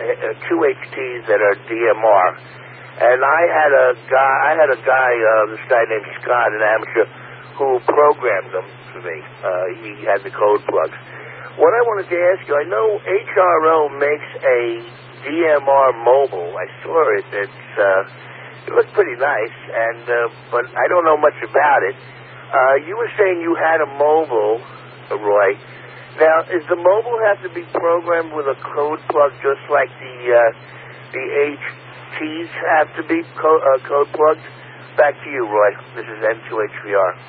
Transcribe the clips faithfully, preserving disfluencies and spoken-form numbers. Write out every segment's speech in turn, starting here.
uh, Q H Ts that are D M R. And I had a guy, I had a guy, uh, this guy named Scott in Hampshire, who programmed them for me. Uh, he had the code plugs. What I wanted to ask you, I know H R O makes a D M R mobile. I saw it. It's uh, it looked pretty nice, and uh, but I don't know much about it. Uh, you were saying you had a mobile, Roy. Now, is the mobile have to be programmed with a code plug, just like the uh, the H Ts have to be co- uh, code plugged? Back to you, Roy. This is N two H V R.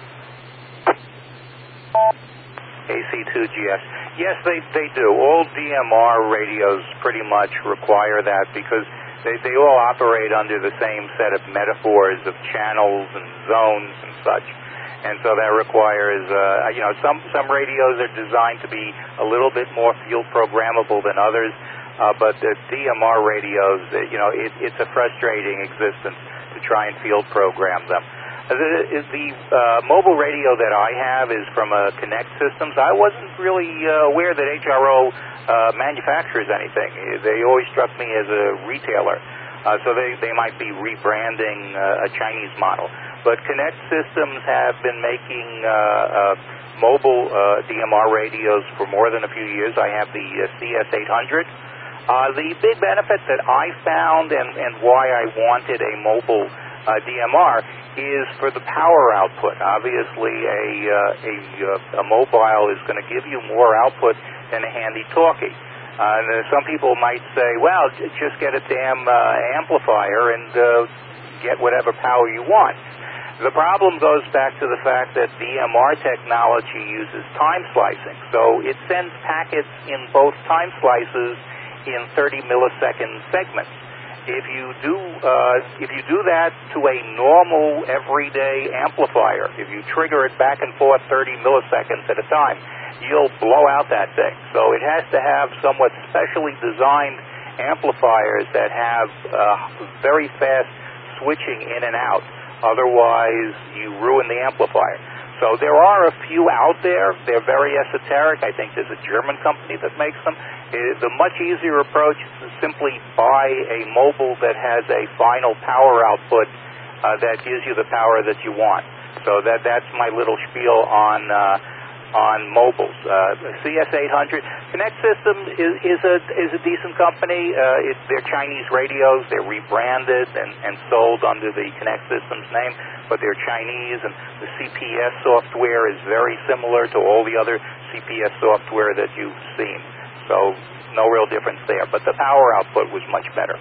A C two G S. Yes, they, they do. All D M R radios pretty much require that because they, they all operate under the same set of metaphors of channels and zones and such. And so that requires, uh, you know, some, some radios are designed to be a little bit more field programmable than others, uh, but the D M R radios, uh, you know, it, it's a frustrating existence to try and field program them. The, the uh, mobile radio that I have is from uh, Connect Systems. I wasn't really uh, aware that H R O uh, manufactures anything. They always struck me as a retailer, uh, so they, they might be rebranding uh, a Chinese model. But Connect Systems have been making uh, uh, mobile uh, D M R radios for more than a few years. I have the uh, C S eight hundred. Uh, the big benefit that I found and, and why I wanted a mobile uh, D M R is for the power output. Obviously, a, uh, a, uh, a mobile is going to give you more output than a handy-talkie. Uh, and uh, some people might say, well, j- just get a damn uh, amplifier and uh, get whatever power you want. The problem goes back to the fact that D M R technology uses time slicing. So it sends packets in both time slices in thirty millisecond segments. If you do uh, if you do that to a normal everyday amplifier, if you trigger it back and forth thirty milliseconds at a time, you'll blow out that thing. So it has to have somewhat specially designed amplifiers that have uh, very fast switching in and out. Otherwise, you ruin the amplifier. So there are a few out there. They're very esoteric. I think there's a German company that makes them. The much easier approach is to simply buy a mobile that has a final power output uh, that gives you the power that you want. So that that's my little spiel on uh, on mobiles. Uh, C S eight hundred. Connect Systems is, is a is a decent company. Uh, it, they're Chinese radios. They're rebranded and, and sold under the Connect Systems name, but they're Chinese, and the C P S software is very similar to all the other C P S software that you've seen. So no real difference there, but the power output was much better.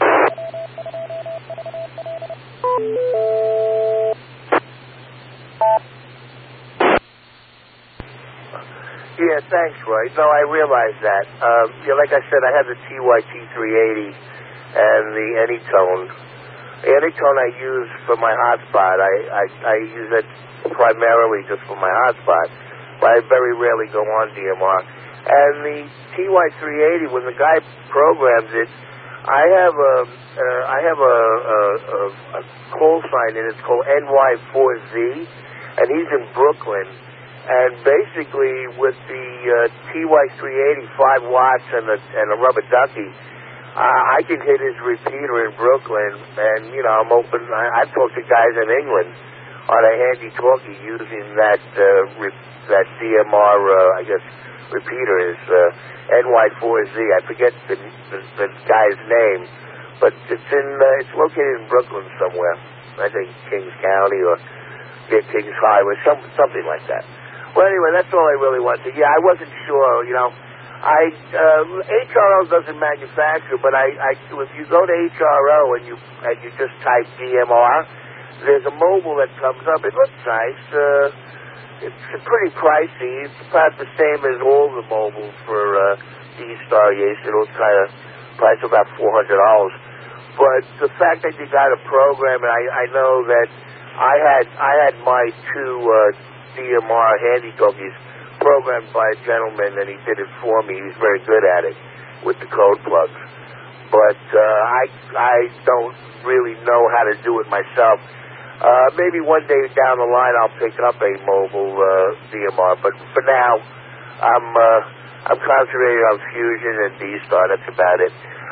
Yeah, thanks, Roy. No, I realize that. Um, yeah, like I said, I have the T Y T three eighty and the Anytone. The Anytone I use for my hotspot. I, I, I use it primarily just for my hotspot, but I very rarely go on D M R. And the T Y three eighty, when the guy programs it, I have a, uh, I have a, a, a, a call sign in it. It's called N Y four Z, and he's in Brooklyn. And basically, with the uh, T Y three eighty, five watts and a, and a rubber ducky, uh, I can hit his repeater in Brooklyn. And, you know, I'm open. I, I've talked to guys in England on a handy-talkie using that uh, re- that D M R, uh, I guess, repeater is uh, N Y four Z. I forget the, the, the guy's name, but it's in uh, it's located in Brooklyn somewhere. I think Kings County or yeah, Kings Highway, some, something like that. Well, anyway, that's all I really wanted. Yeah, I wasn't sure, you know. I uh, H R O doesn't manufacture, but I, I if you go to H R O and you and you just type D M R, there's a mobile that comes up. It looks nice. Uh, it's pretty pricey. It's about the same as all the mobiles for uh, D-Star Yates. It'll kind of price about four hundred dollars. But the fact that you got a program, and I, I know that I had I had my two. Uh, D M R handy-talkies programmed by a gentleman, and he did it for me. He's very good at it with the code plugs. But uh, I I don't really know how to do it myself. Uh, maybe one day down the line I'll pick up a mobile uh, D M R. But for now, I'm uh, I'm concentrating on Fusion and D-Star. That's about it.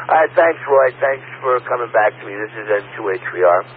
All right, thanks, Roy. Thanks for coming back to me. This is N two H V R.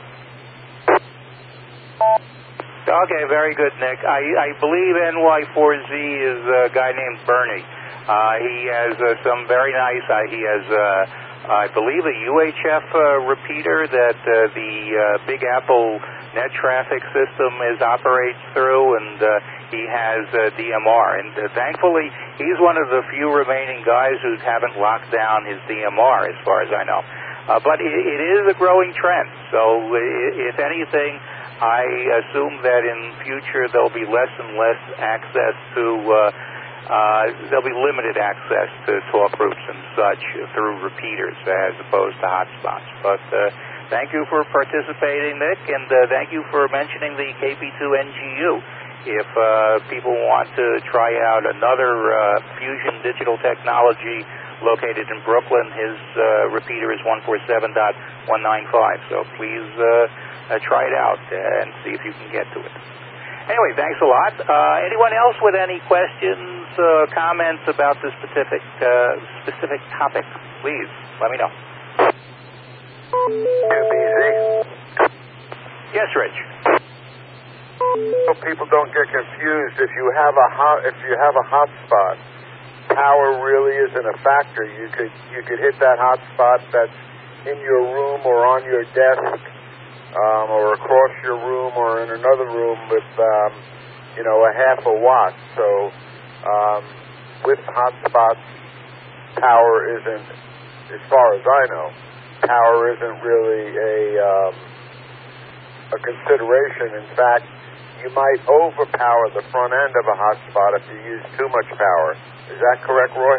Okay, very good, Nick. I, I believe N Y four Z is a guy named Bernie. Uh, he has uh, some very nice, uh, he has, uh, I believe, a U H F uh, repeater that uh, the uh, Big Apple net traffic system is operates through, and uh, he has uh, D M R. And uh, thankfully, he's one of the few remaining guys who haven't locked down his D M R, as far as I know. Uh, but it, it is a growing trend, so if anything, I assume that in future there'll be less and less access to, uh, uh, there'll be limited access to talk groups and such through repeaters as opposed to hotspots. But uh, thank you for participating, Nick, and uh, thank you for mentioning the K B two N G U. If uh, people want to try out another uh, Fusion digital technology located in Brooklyn, his uh, repeater is one forty-seven dot one ninety-five. So please uh, uh, try it out and see if you can get to it. Anyway, thanks a lot. Uh, anyone else with any questions, uh, comments about this specific uh, specific topic? Please let me know. two B Z. Yes, Rich. So people don't get confused. If you have a hot, if you have a hotspot, power really isn't a factor. You could you could hit that hotspot that's in your room or on your desk, um, or across your room or in another room with um, you know a half a watt. So um, with hotspots, power isn't, as far as I know, power isn't really a um, a consideration. In fact, you might overpower the front end of a hotspot if you use too much power. Is that correct, Roy?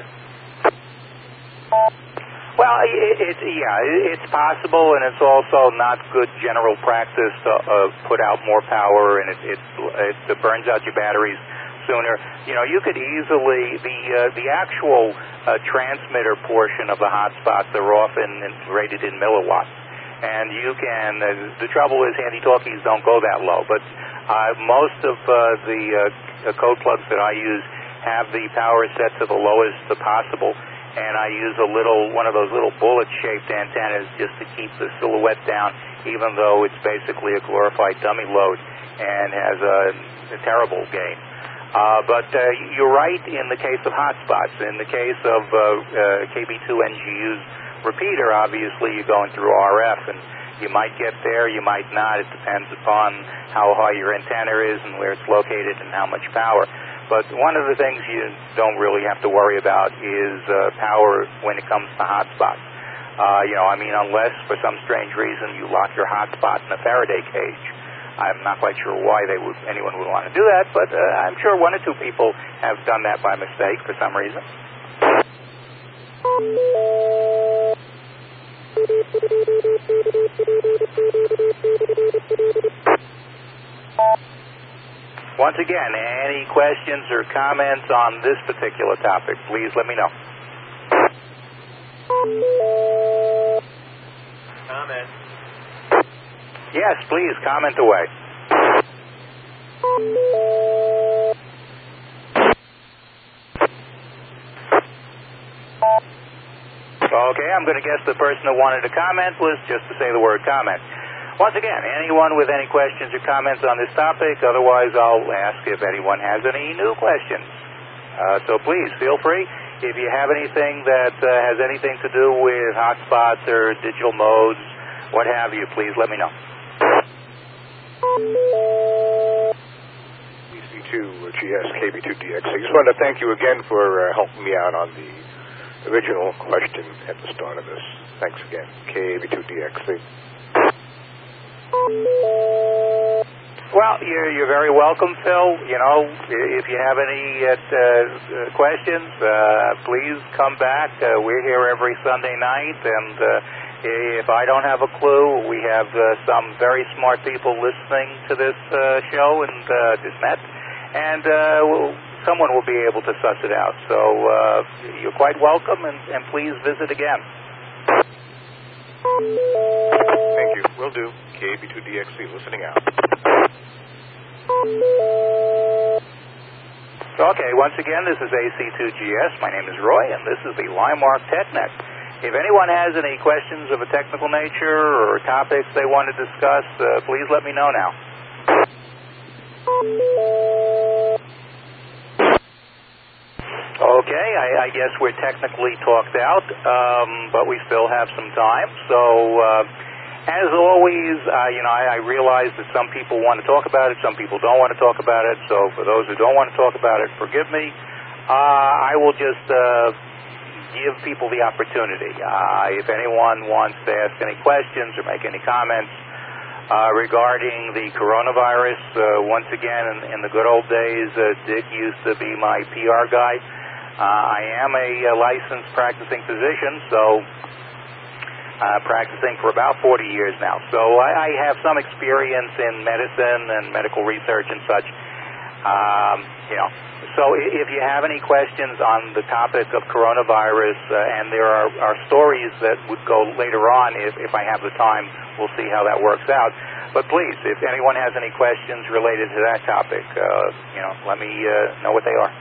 Well, it, it, yeah, it's possible, and it's also not good general practice to uh, put out more power, and it, it, it burns out your batteries sooner. You know, you could easily, the uh, the actual uh, transmitter portion of the hotspots are often rated in milliwatts, and you can, uh, the trouble is handy-talkies don't go that low, but uh, most of uh, the uh, code plugs that I use have the power set to the lowest possible, and I use a little, one of those little bullet-shaped antennas just to keep the silhouette down, even though it's basically a glorified dummy load and has a, a terrible gain. Uh, but uh, you're right in the case of hotspots. In the case of uh, uh, K B two N G U's repeater, obviously you're going through R F, and you might get there, you might not. It depends upon how high your antenna is and where it's located and how much power. But one of the things you don't really have to worry about is uh, power when it comes to hotspots. Uh, you know, I mean, unless for some strange reason you lock your hotspot in a Faraday cage. I'm not quite sure why they would, anyone would want to do that, but uh, I'm sure one or two people have done that by mistake for some reason. Once again, any questions or comments on this particular topic, please let me know. Comment. Yes, please, comment away. Okay, I'm going to guess the person who wanted to comment was just to say the word comment. Once again, anyone with any questions or comments on this topic, otherwise I'll ask if anyone has any new questions. Uh, so please, feel free. If you have anything that uh, has anything to do with hotspots or digital modes, what have you, please let me know. B C two G S K B two D X. I just wanted to thank you again for uh, helping me out on the original question at the start of this. Thanks again. K B two D X. Well, you're, you're very welcome, Phil. You know, if you have any uh, uh, questions, uh, please come back. Uh, we're here every Sunday night, and uh, if I don't have a clue, we have uh, some very smart people listening to this uh, show and uh, this net, and uh, we'll, someone will be able to suss it out. So uh, you're quite welcome, and, and please visit again. Thank you. Will do. K B two D X C listening out. Okay, once again, this is A C two G S. My name is Roy, and this is the Limemark TechNet. If anyone has any questions of a technical nature or topics they want to discuss, uh, please let me know now. Okay, I, I guess we're technically talked out, um, but we still have some time. So, uh, as always, uh, you know, I, I realize that some people want to talk about it, some people don't want to talk about it. So, for those who don't want to talk about it, forgive me. Uh, I will just uh, give people the opportunity. Uh, if anyone wants to ask any questions or make any comments uh, regarding the coronavirus, uh, once again, in, in the good old days, uh, Dick used to be my P R guy. Uh, I am a, a licensed practicing physician, so uh, practicing for about forty years now. So I, I have some experience in medicine and medical research and such. Um, you know, so if you have any questions on the topic of coronavirus, uh, and there are, are stories that would go later on if, if I have the time, we'll see how that works out. But please, if anyone has any questions related to that topic, uh, you know, let me uh, know what they are.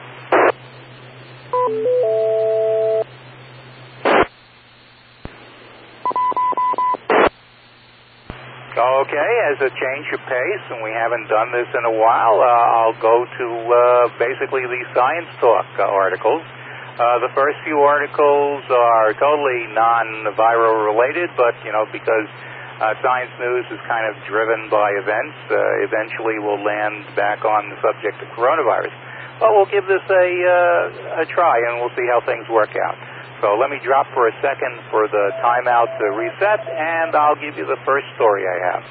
Okay, as a change of pace, and we haven't done this in a while, uh, I'll go to uh, basically the Science Talk uh, articles. Uh, the first few articles are totally non-viral related, but, you know, because uh, science news is kind of driven by events, uh, eventually we'll land back on the subject of coronavirus. But we'll give this a, uh, a try, and we'll see how things work out. So let me drop for a second for the timeout to reset, and I'll give you the first story I have.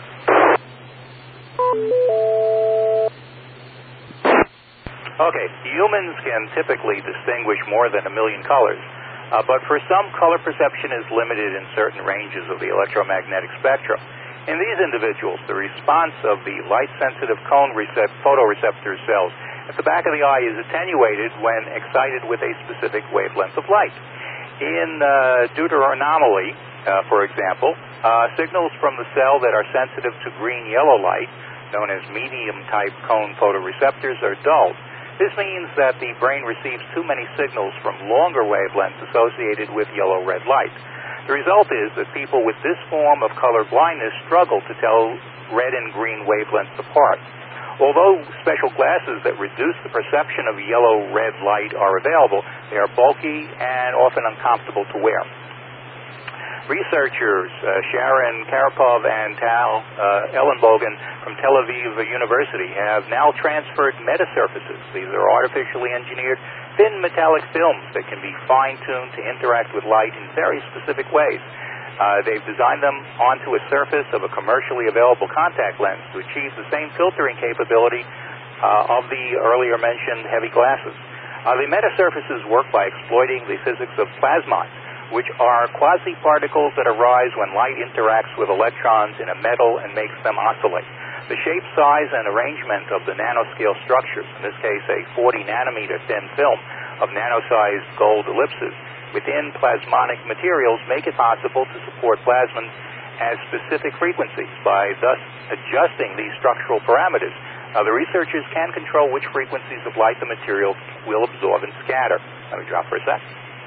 Okay, humans can typically distinguish more than a million colors, uh, but for some, color perception is limited in certain ranges of the electromagnetic spectrum. In these individuals, the response of the light-sensitive cone recept- photoreceptor cells at the back of the eye is attenuated when excited with a specific wavelength of light. In uh, deuteranomaly, uh, for example, uh, signals from the cell that are sensitive to green-yellow light, known as medium-type cone photoreceptors, are dulled. This means that the brain receives too many signals from longer wavelengths associated with yellow-red light. The result is that people with this form of color blindness struggle to tell red and green wavelengths apart. Although special glasses that reduce the perception of yellow-red light are available, they are bulky and often uncomfortable to wear. Researchers uh, Sharon Karapov and Tal uh, Ellenbogen from Tel Aviv University have now transferred metasurfaces. These are artificially engineered thin metallic films that can be fine-tuned to interact with light in very specific ways. Uh, they've designed them onto a surface of a commercially available contact lens to achieve the same filtering capability uh, of the earlier mentioned heavy glasses. Uh, the metasurfaces work by exploiting the physics of plasmons, which are quasi-particles that arise when light interacts with electrons in a metal and makes them oscillate. The shape, size, and arrangement of the nanoscale structures, in this case a forty nanometer thin film of nano-sized gold ellipses, within plasmonic materials make it possible to support plasmons at specific frequencies by thus adjusting these structural parameters. Uh, the researchers can control which frequencies of light the material will absorb and scatter. Let me drop for a sec.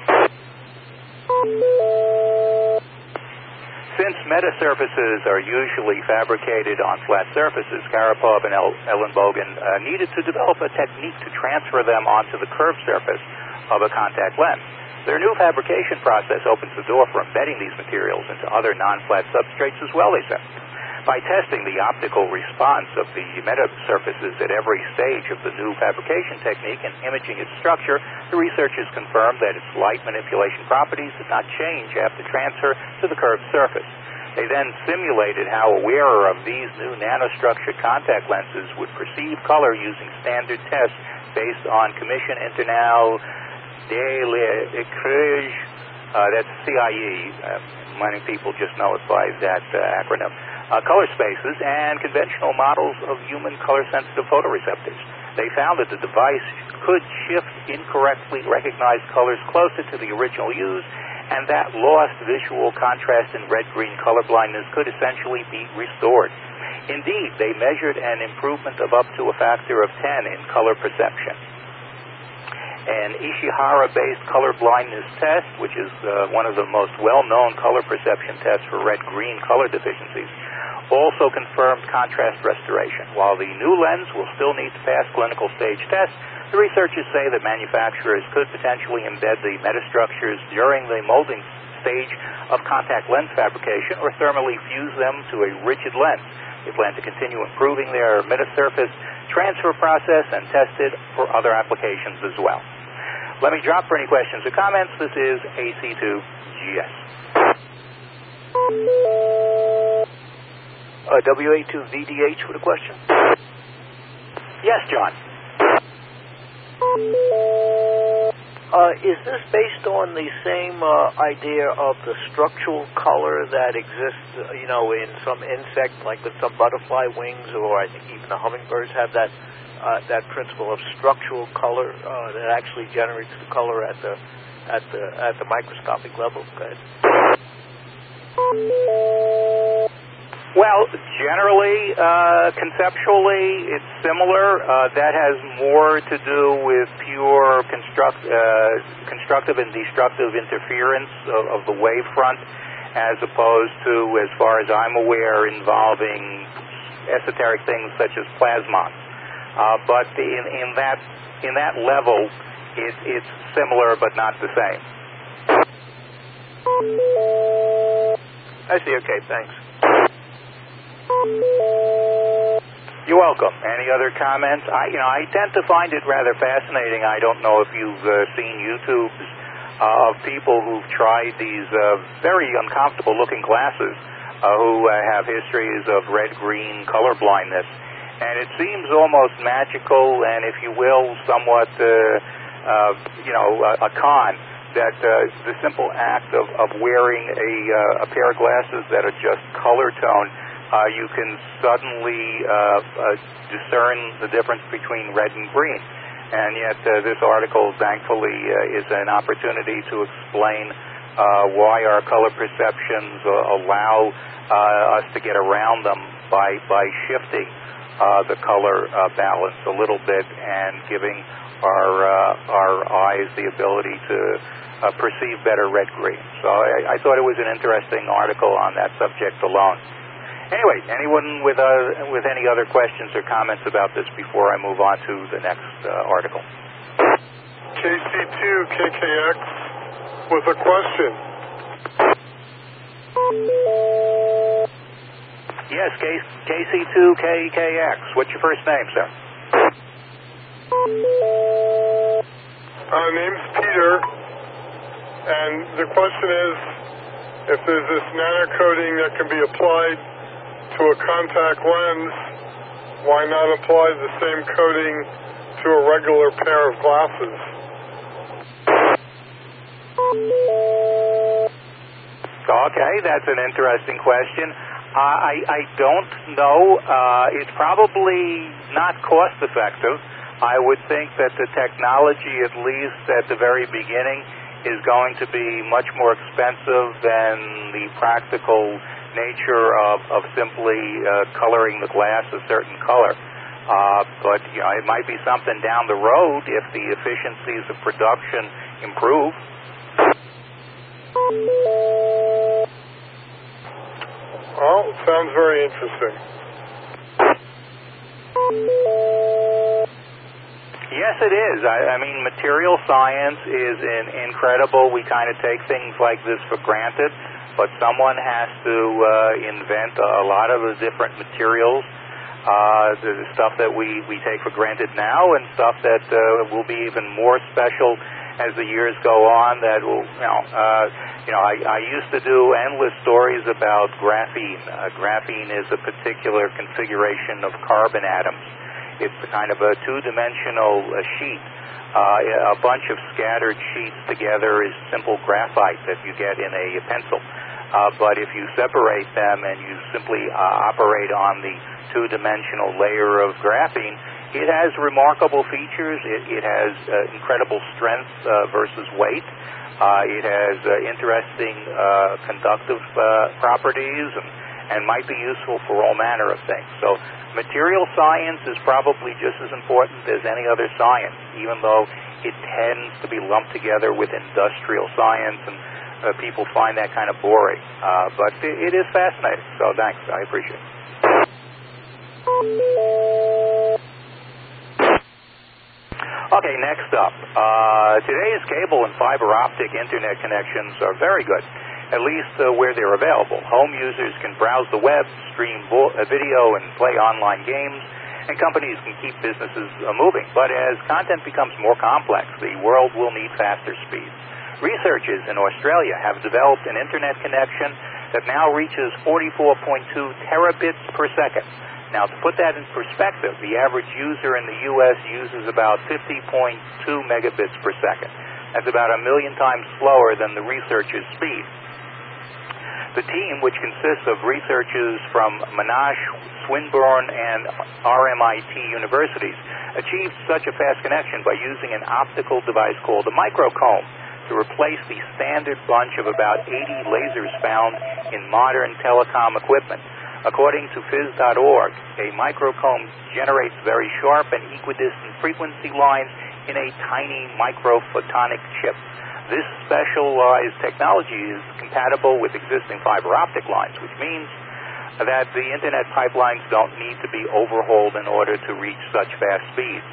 Since metasurfaces are usually fabricated on flat surfaces, Karapov and Ellenbogen uh, needed to develop a technique to transfer them onto the curved surface of a contact lens. Their new fabrication process opens the door for embedding these materials into other non-flat substrates as well, they said. By testing the optical response of the metasurfaces at every stage of the new fabrication technique and imaging its structure, the researchers confirmed that its light manipulation properties did not change after transfer to the curved surface. They then simulated how a wearer of these new nanostructured contact lenses would perceive color using standard tests based on Commission Internationale de l'Éclairage, uh, that's C I E, uh, many people just know it by that uh, acronym, uh, color spaces, and conventional models of human color-sensitive photoreceptors. They found that the device could shift incorrectly recognized colors closer to the original use, and that lost visual contrast in red-green color blindness could essentially be restored. Indeed, they measured an improvement of up to a factor of ten in color perception. an Ishihara-based color blindness test, which is uh, one of the most well-known color perception tests for red-green color deficiencies, also confirmed contrast restoration. While the new lens will still need to pass clinical stage tests, the researchers say that manufacturers could potentially embed the metastructures during the molding stage of contact lens fabrication or thermally fuse them to a rigid lens. They plan to continue improving their metasurface transfer process and test it for other applications as well. Let me drop for any questions or comments. This is A C two G S. Uh, W A two V D H with a question? Yes, John. Uh, is this based on the same uh, idea of the structural color that exists, uh, you know, in some insect, like with some butterfly wings, or I think even the hummingbirds have that uh, that principle of structural color uh, that actually generates the color at the at the at the microscopic level? Go ahead. Well, generally, uh, conceptually, it's similar. Uh, that has more to do with pure construct, uh, constructive and destructive interference of, of the wavefront, as opposed to, as far as I'm aware, involving esoteric things such as plasmons. Uh, but in, in that in that level, it, it's similar but not the same. I see. Okay, thanks. You're welcome. Any other comments? I, you know, I tend to find it rather fascinating. I don't know if you've uh, seen YouTubes uh, of people who've tried these uh, very uncomfortable-looking glasses uh, who uh, have histories of red-green color blindness. And it seems almost magical and, if you will, somewhat, uh, uh, you know, a, a con that uh, the simple act of, of wearing a, uh, a pair of glasses that are just color tone, Uh, you can suddenly uh, uh, discern the difference between red and green. And yet uh, this article, thankfully, uh, is an opportunity to explain uh, why our color perceptions uh, allow uh, us to get around them by, by shifting uh, the color uh, balance a little bit and giving our, uh, our eyes the ability to uh, perceive better red-green. So I, I thought it was an interesting article on that subject alone. Anyway, anyone with uh, with any other questions or comments about this before I move on to the next uh, article? K C two K K X with a question. Yes, K C two K K X. What's your first name, sir? Uh, name's Peter, and the question is, if there's this nanocoating that can be applied to a contact lens, why not apply the same coating to a regular pair of glasses? Okay, that's an interesting question. Uh, I, I don't know. Uh, it's probably not cost effective. I would think that the technology, at least at the very beginning, is going to be much more expensive than the practical nature of, of simply uh, coloring the glass a certain color. Uh, but, you know, it might be something down the road if the efficiencies of production improve. Well, it sounds very interesting. Yes, it is. I, I mean, material science is in, incredible. We kind of take things like this for granted. But someone has to uh, invent a lot of the different materials, uh, the stuff that we, we take for granted now and stuff that uh, will be even more special as the years go on. That will, you know, uh, you know, I, I used to do endless stories about graphene. Uh, graphene is a particular configuration of carbon atoms. It's a kind of a two-dimensional uh, sheet. Uh, a bunch of scattered sheets together is simple graphite that you get in a pencil. Uh, but if you separate them and you simply uh, operate on the two-dimensional layer of graphene, it has remarkable features. It, it has uh, incredible strength uh, versus weight. Uh, it has uh, interesting uh, conductive uh, properties and, and might be useful for all manner of things. So material science is probably just as important as any other science, even though it tends to be lumped together with industrial science, and uh, people find that kind of boring. Uh, but it, it is fascinating. So thanks. I appreciate it. Okay, next up. Uh, today's cable and fiber optic internet connections are very good, at least uh, where they're available. Home users can browse the web, stream vo- uh, video, and play online games, and companies can keep businesses uh, moving. But as content becomes more complex, the world will need faster speeds. Researchers in Australia have developed an internet connection that now reaches forty-four point two terabits per second. Now, to put that in perspective, the average user in the U S uses about fifty point two megabits per second. That's about a million times slower than the researchers' speed. The team, which consists of researchers from Monash, Swinburne, and R M I T universities, achieved such a fast connection by using an optical device called a microcomb to replace the standard bunch of about eighty lasers found in modern telecom equipment. According to phys dot org, a microcomb generates very sharp and equidistant frequency lines in a tiny microphotonic chip. This specialized technology is compatible with existing fiber optic lines, which means that the internet pipelines don't need to be overhauled in order to reach such fast speeds.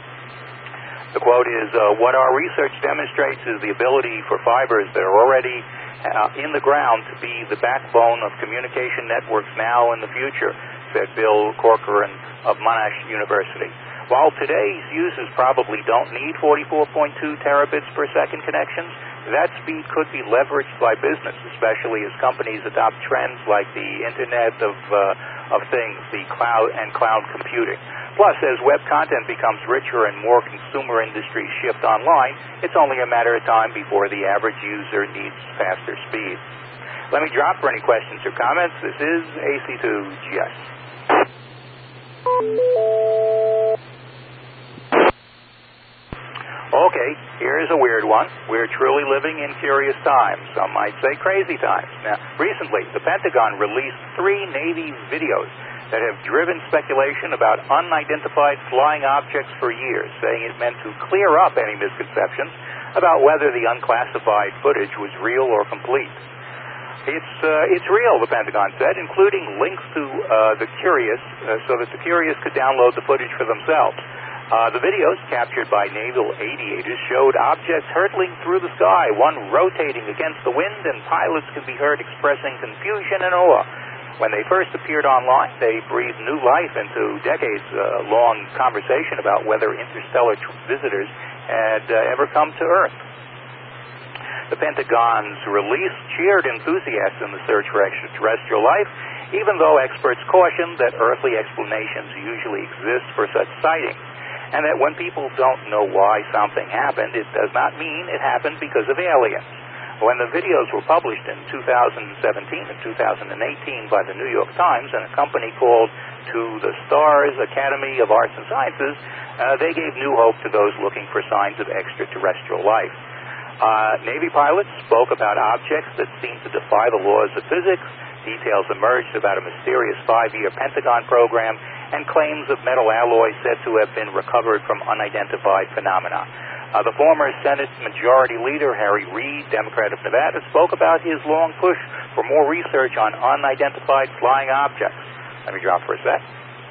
The quote is, uh, what our research demonstrates is the ability for fibers that are already uh, in the ground to be the backbone of communication networks now and the future, said Bill Corcoran of Monash University. While today's users probably don't need forty-four point two terabits per second connections, that speed could be leveraged by business, especially as companies adopt trends like the Internet of, uh, of Things, the cloud and cloud computing. Plus, as web content becomes richer and more consumer industries shift online, it's only a matter of time before the average user needs faster speed. Let me drop for any questions or comments. This is A C two G S. Okay, here's a weird one. We're truly living in curious times. Some might say crazy times. Now, recently, the Pentagon released three Navy videos that have driven speculation about unidentified flying objects for years, saying it meant to clear up any misconceptions about whether the unclassified footage was real or complete. It's uh, it's real, the Pentagon said, including links to uh, the curious, uh, so that the curious could download the footage for themselves. Uh, the videos, captured by naval aviators, showed objects hurtling through the sky, one rotating against the wind, and pilots could be heard expressing confusion and awe. When they first appeared online, they breathed new life into decades-long uh, conversation about whether interstellar tr- visitors had uh, ever come to Earth. The Pentagon's release cheered enthusiasts in the search for extraterrestrial life, even though experts cautioned that earthly explanations usually exist for such sightings, and that when people don't know why something happened, it does not mean it happened because of aliens. When the videos were published in two thousand seventeen and two thousand eighteen by the New York Times and a company called To the Stars Academy of Arts and Sciences, uh, they gave new hope to those looking for signs of extraterrestrial life. Uh, Navy pilots spoke about objects that seemed to defy the laws of physics. Details emerged about a mysterious five-year Pentagon program and claims of metal alloys said to have been recovered from unidentified phenomena. Uh, the former Senate Majority Leader, Harry Reid, Democrat of Nevada, spoke about his long push for more research on unidentified flying objects. Let me drop for a sec.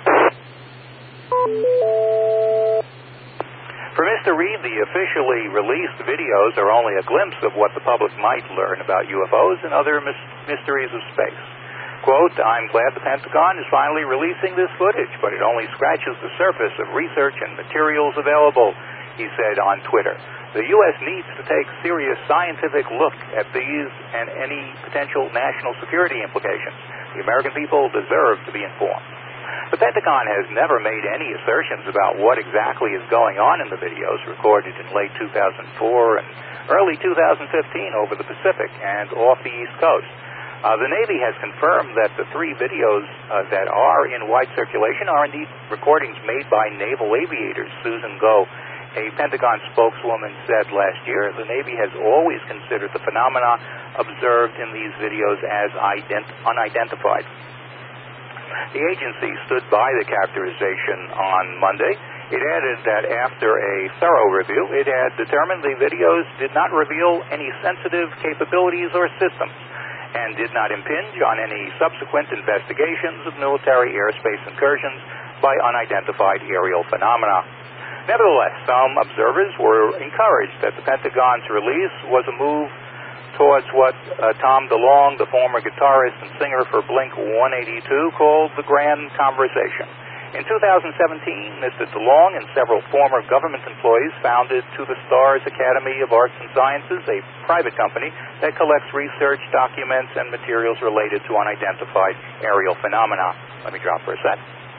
For Mister Reid, the officially released videos are only a glimpse of what the public might learn about U F Os and other mis- mysteries of space. Quote, I'm glad the Pentagon is finally releasing this footage, but it only scratches the surface of research and materials available, he said on Twitter. The U S needs to take serious scientific look at these and any potential national security implications. The American people deserve to be informed. The Pentagon has never made any assertions about what exactly is going on in the videos recorded in late two thousand four and early two thousand fifteen over the Pacific and off the East Coast. Uh, the Navy has confirmed that the three videos uh, that are in wide circulation are indeed recordings made by naval aviators. Susan Goh, a Pentagon spokeswoman, said last year the Navy has always considered the phenomena observed in these videos as ident- unidentified. The agency stood by the characterization on Monday. It added that after a thorough review, it had determined the videos did not reveal any sensitive capabilities or systems and did not impinge on any subsequent investigations of military airspace incursions by unidentified aerial phenomena. Nevertheless, some observers were encouraged that the Pentagon's release was a move towards what uh, Tom DeLonge, the former guitarist and singer for Blink one eighty-two, called the Grand Conversation. In two thousand seventeen, Mister DeLonge and several former government employees founded To the Stars Academy of Arts and Sciences, a private company that collects research, documents, and materials related to unidentified aerial phenomena. Let me drop for a sec.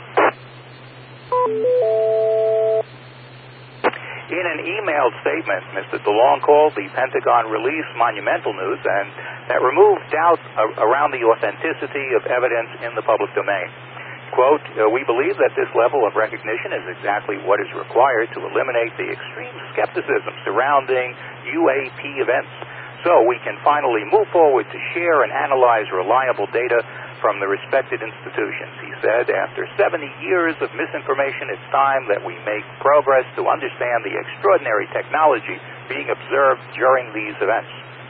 In an emailed statement, Mister DeLonge called the Pentagon release monumental news and that removed doubt around the authenticity of evidence in the public domain. Quote, uh, we believe that this level of recognition is exactly what is required to eliminate the extreme skepticism surrounding U A P events, so we can finally move forward to share and analyze reliable data from the respected institutions. He said, after seventy years of misinformation, it's time that we make progress to understand the extraordinary technology being observed during these events.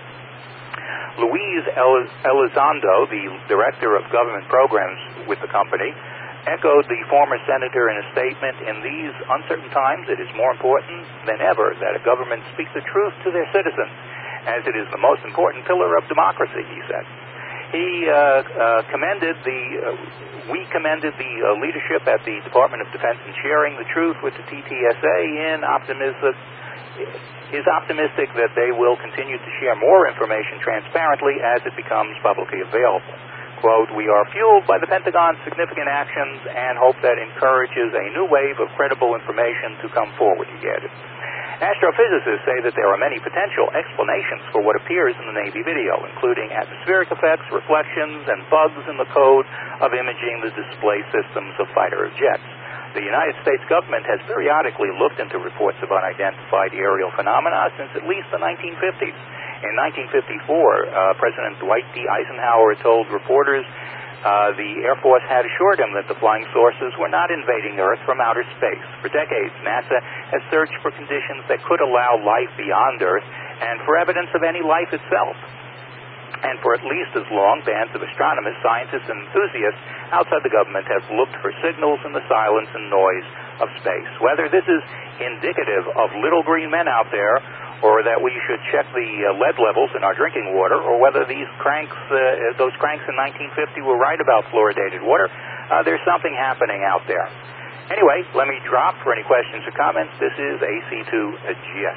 Luis Elizondo, the director of government programs with the company, echoed the former senator in a statement, in these uncertain times, it is more important than ever that a government speak the truth to their citizens, as it is the most important pillar of democracy, he said. He uh, uh, commended the, uh, we commended the uh, leadership at the Department of Defense in sharing the truth with the T T S A in optimism, is optimistic that they will continue to share more information transparently as it becomes publicly available. Quote, we are fueled by the Pentagon's significant actions and hope that encourages a new wave of credible information to come forward, he added. Astrophysicists say that there are many potential explanations for what appears in the Navy video, including atmospheric effects, reflections, and bugs in the code of imaging the display systems of fighter jets. The United States government has periodically looked into reports of unidentified aerial phenomena since at least the nineteen fifties. In nineteen fifty-four, uh, President Dwight D. Eisenhower told reporters uh, the Air Force had assured him that the flying saucers were not invading Earth from outer space. For decades, NASA has searched for conditions that could allow life beyond Earth and for evidence of any life itself. And for at least as long, bands of astronomers, scientists, and enthusiasts outside the government have looked for signals in the silence and noise of space. Whether this is indicative of little green men out there, or that we should check the uh, lead levels in our drinking water, or whether these cranks, uh, those cranks in nineteen fifty were right about fluoridated water, uh, there's something happening out there. Anyway, let me drop for any questions or comments. This is A C two G S.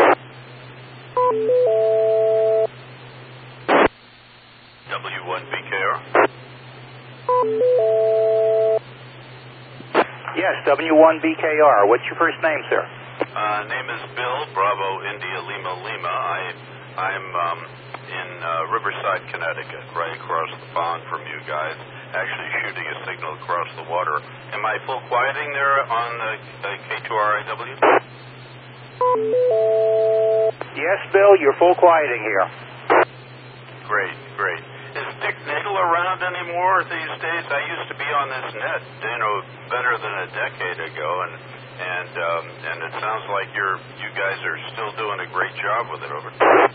W one B K R. Yes, W one B K R. What's your first name, sir? Uh, name is Bill, Bravo, India, Lima, Lima. I, I'm um, in uh, Riverside, Connecticut, right across the pond from you guys, actually shooting a signal across the water. Am I full quieting there on the uh, K two R I W? Yes, Bill, you're full quieting here. Great, great. Is Dick Nagel around anymore these days? I used to be on this net, you know, better than a decade ago, and and um, and it sounds like you're you guys are still doing a great job with it. Over.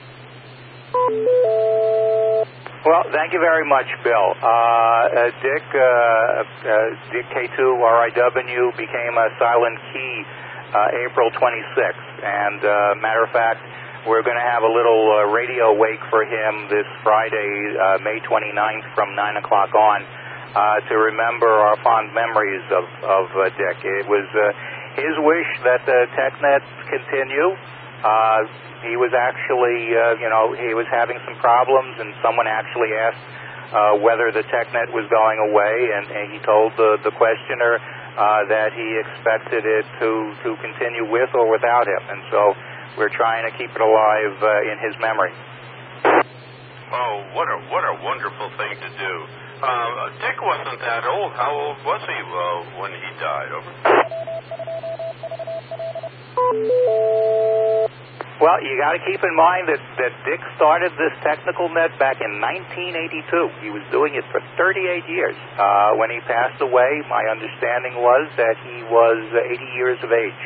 Well, thank you very much, Bill. Uh, uh, Dick, uh, uh, Dick K two R I W became a silent key uh, April twenty-sixth, and uh, matter of fact, we're going to have a little uh, radio wake for him this Friday, uh, May twenty-ninth, from nine o'clock on, uh, to remember our fond memories of, of uh, Dick. It was uh, his wish that the TechNet continue. Uh, he was actually, uh, you know, he was having some problems, and someone actually asked uh, whether the TechNet was going away, and, and he told the, the questioner uh, that he expected it to, to continue with or without him. And so we're trying to keep it alive uh, in his memory. Oh, what a what a wonderful thing to do. Uh, Dick wasn't that old. How old was he uh, when he died? Over. Well, you got to keep in mind that, that Dick started this technical net back in nineteen eighty-two. He was doing it for thirty-eight years. Uh, when he passed away, my understanding was that he was eighty years of age.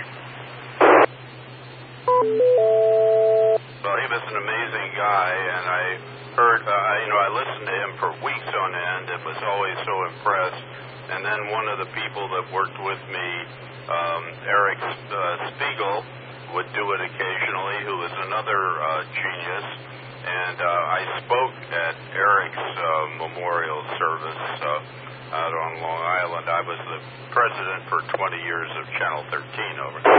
Well, he was an amazing guy, and I heard, uh, you know, I listened to him for weeks on end and was always so impressed. And then one of the people that worked with me, um, Eric uh, Spiegel, would do it occasionally, who was another uh, genius. And uh, I spoke at Eric's uh, memorial service uh, out on Long Island. I was the president for twenty years of Channel thirteen over there.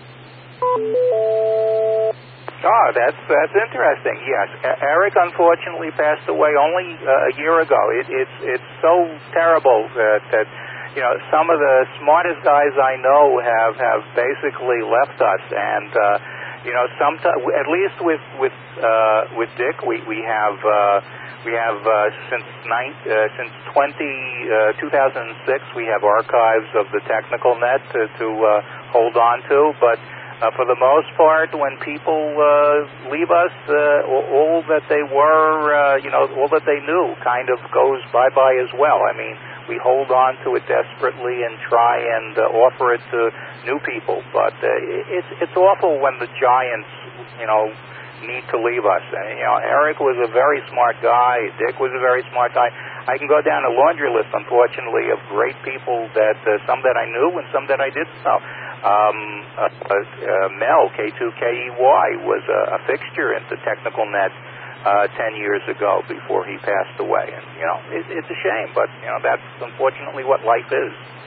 Oh, that's that's interesting. Yes, Eric unfortunately passed away only uh, a year ago. It, it's it's so terrible that, that you know some of the smartest guys I know have have basically left us, and uh, you know sometimes at least with with uh, with Dick we we have uh, we have uh, since nine, uh, since twenty, uh, two thousand six we have archives of the technical net to, to uh, hold on to, but. Uh, for the most part, when people uh, leave us, uh, all, all that they were, uh, you know, all that they knew kind of goes bye-bye as well. I mean, we hold on to it desperately and try and uh, offer it to new people, but uh, it's it's awful when the giants, you know, need to leave us. And, you know, Eric was a very smart guy. Dick was a very smart guy. I can go down a laundry list, unfortunately, of great people that uh, some that I knew and some that I didn't know. Um, uh, uh, Mel, K two K E Y, was a, a fixture in the technical net uh, ten years ago before he passed away. And, you know, it, it's a shame, but, you know, that's unfortunately what life is.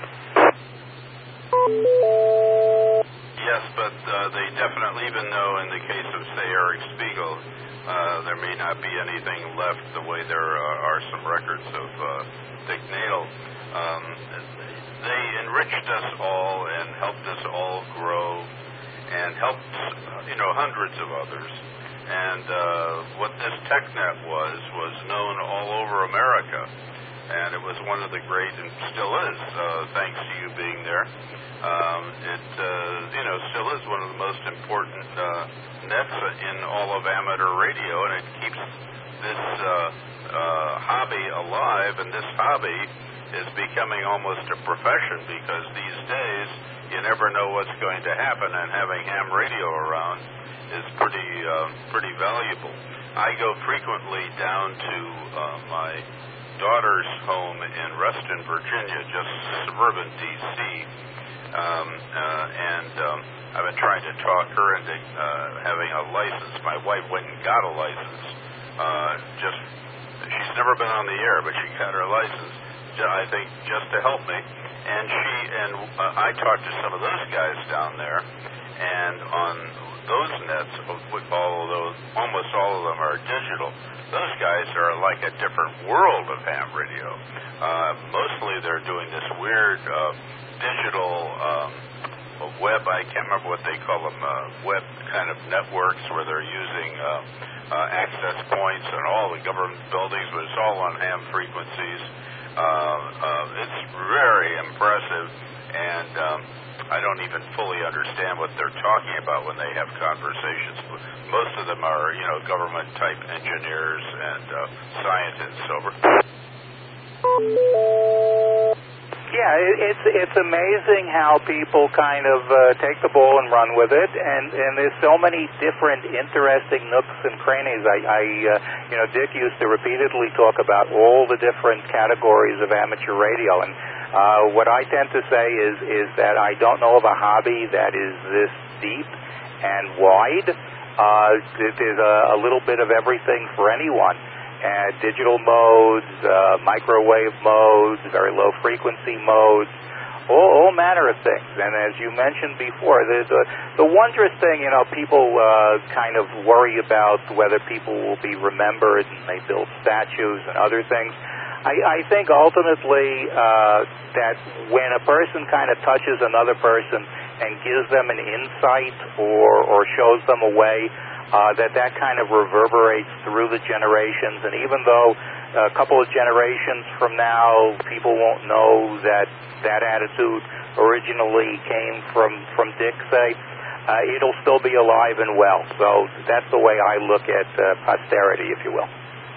Yes, but uh, they definitely, even though in the case of, say, Eric Spiegel, uh, there may not be anything left the way there uh, are some records of uh, Dick Nadel, um, they enriched us all and helped us all grow and helped, you know, hundreds of others. And uh, what this TechNet was, was known all over America. And it was one of the great, and still is, uh, thanks to you being there. Um, it, uh, you know, still is one of the most important uh, nets in all of amateur radio, and it keeps this uh, uh, hobby alive, and this hobby is becoming almost a profession, because these days you never know what's going to happen, and having ham radio around is pretty uh, pretty valuable. I go frequently down to uh, my daughter's home in Reston, Virginia, just suburban D C, um, uh, and um, I've been trying to talk her into uh, having a license. My wife went and got a license. Uh, just she's never been on the air, but she got her license, I think, just to help me. And she and uh, I talked to some of those guys down there, and on those nets, although almost all of them are digital, those guys are like a different world of ham radio. Uh, mostly they're doing this weird uh, digital um, web, I can't remember what they call them, uh, web kind of networks where they're using uh, uh, access points and all the government buildings, but it's all on ham frequencies. Uh, uh, it's very impressive, and um, I don't even fully understand what they're talking about when they have conversations. Most of them are, you know, government-type engineers and uh, scientists over. Yeah, it's it's amazing how people kind of uh, take the ball and run with it, and, and there's so many different interesting nooks and crannies. I, I uh, you know, Dick used to repeatedly talk about all the different categories of amateur radio, and uh, what I tend to say is is that I don't know of a hobby that is this deep and wide. Uh, there's a, a little bit of everything for anyone. Uh, digital modes, uh, microwave modes, very low frequency modes, all, all manner of things. And as you mentioned before, the, the, the wondrous thing, you know, people uh, kind of worry about whether people will be remembered, and they build statues and other things. I, I think ultimately uh, that when a person kind of touches another person and gives them an insight or, or shows them a way, Uh, that that kind of reverberates through the generations, and even though a couple of generations from now people won't know that that attitude originally came from from Dick, say, uh, it'll still be alive and well. So that's the way I look at uh, posterity, if you will.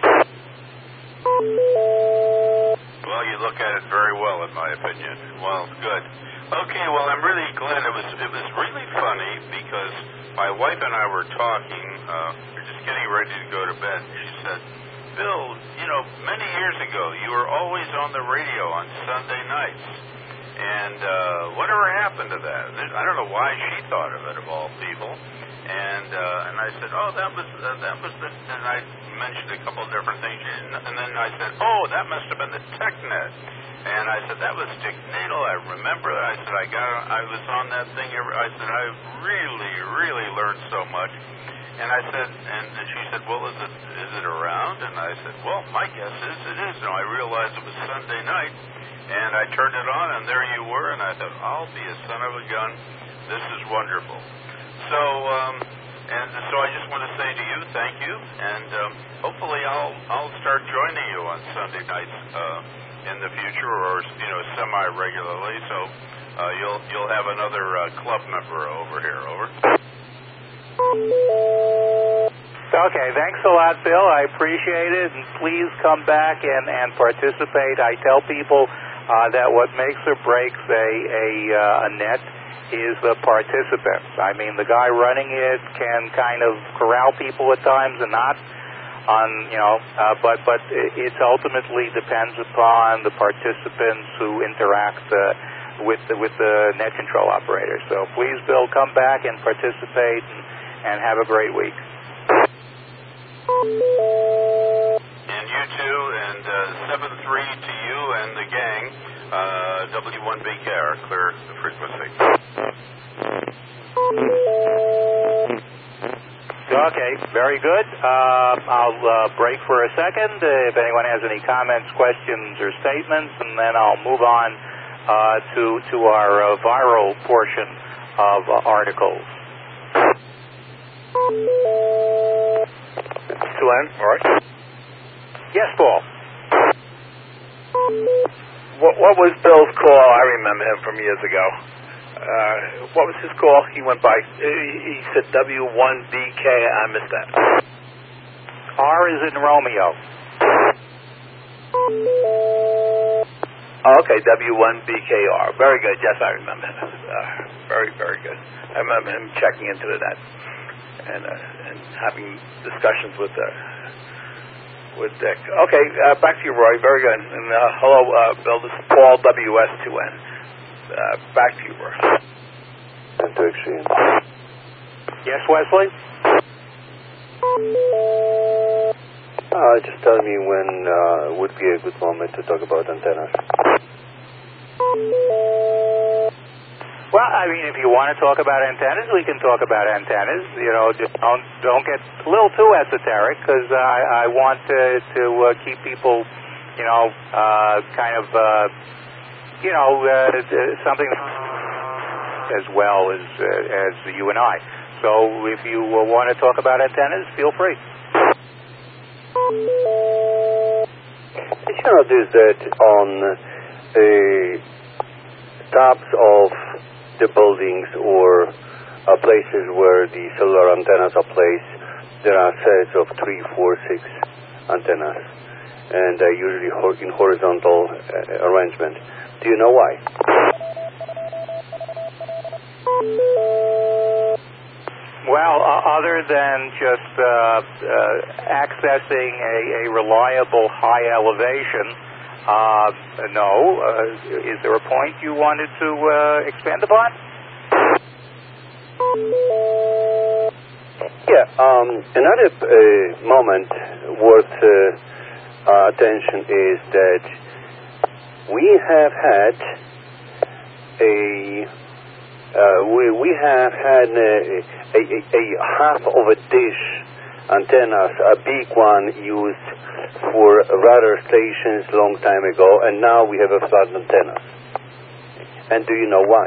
Well, you look at it very well, in my opinion. Well, good. Okay, well, I'm really glad. It was it was really funny because my wife and I were talking. Uh, we were just getting ready to go to bed. She said, Bill, you know, many years ago, you were always on the radio on Sunday nights. And uh, whatever happened to that? I don't know why she thought of it, of all people. And uh, and I said, oh, that was uh, that was the. And I mentioned a couple of different things. And then I said, oh, that must have been the TechNet. And I said, that was Dick Nadel. I remember that. I said, I got. I was on that thing. I said, I really, really learned so much. And I said, and she said, well, is it is it around? And I said, well, my guess is it is. And I realized it was Sunday night. And I turned it on, and there you were. And I thought, I'll be a son of a gun. This is wonderful. So, um, and so I just want to say to you, thank you, and um, hopefully I'll I'll start joining you on Sunday nights uh, in the future, or you know, semi-regularly. So uh, you'll you'll have another uh, club member over here. Over. Okay, thanks a lot, Bill. I appreciate it, and please come back and and participate. I tell people uh, that what makes or breaks a a, uh, a net is the participants. I mean, the guy running it can kind of corral people at times and not on, you know, uh, but but it ultimately depends upon the participants who interact uh, with the, with the net control operator. So please, Bill, come back and participate and, and have a great week. And you too, and uh, seven three to you and the gang. Uh, W one B K R, clear the frequency. Okay, very good. Uh, I'll uh, break for a second uh, if anyone has any comments, questions, or statements, and then I'll move on uh, to to our uh, viral portion of uh, articles. Glenn, all right. Yes, Paul. What, what was Bill's call? I remember him from years ago. Uh, what was his call? He went by, he said W one B K. I missed that. R is in Romeo. Oh, okay, W one B K R. Very good. Yes, I remember him. Uh, very, very good. I remember him checking into that and, uh, and having discussions with uh, with Dick. Okay, uh, back to you, Roy. Very good. And uh, hello, uh, Bill. This is Paul, W S two N. Uh, back to you, Roy. And to Extreme. Yes, Wesley? Uh, just tell me when uh, would be a good moment to talk about antennas. Well, I mean, if you want to talk about antennas, we can talk about antennas. You know, just don't don't get a little too esoteric, because I, I want to, to uh, keep people, you know, uh, kind of, uh, you know, uh, something as well as uh, as you and I. So if you uh, want to talk about antennas, feel free. Did you notice that on the tops of the buildings or uh, places where the cellular antennas are placed, there are sets of three, four, six antennas, and uh, usually ho- in horizontal uh, arrangement. Do you know why? Well, uh, other than just uh, uh, accessing a, a reliable high elevation, uh, no. Uh, is there a point you wanted to uh, expand upon? Yeah. Um, another uh, moment worth uh, uh, attention is that we have had a uh, we we have had a, a, a, a half of a dish antennas, a big one used for radar stations long time ago, and now we have a flat antenna. And do you know why?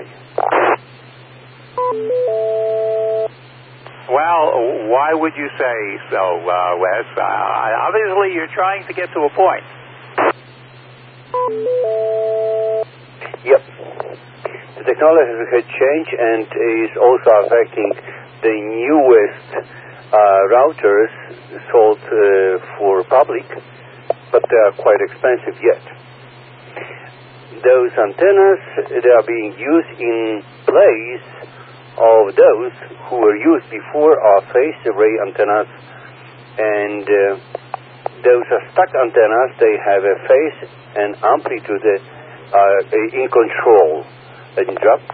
Well, why would you say so, uh, Wes? Uh, obviously, you're trying to get to a point. Yep. The technology has changed and is also affecting the newest uh, routers sold uh, for public, but they are quite expensive yet. Those antennas, they are being used in place of those who were used before are phased array antennas, and uh, those are stuck antennas. They have a phase and amplitude uh, in control. Let me drop.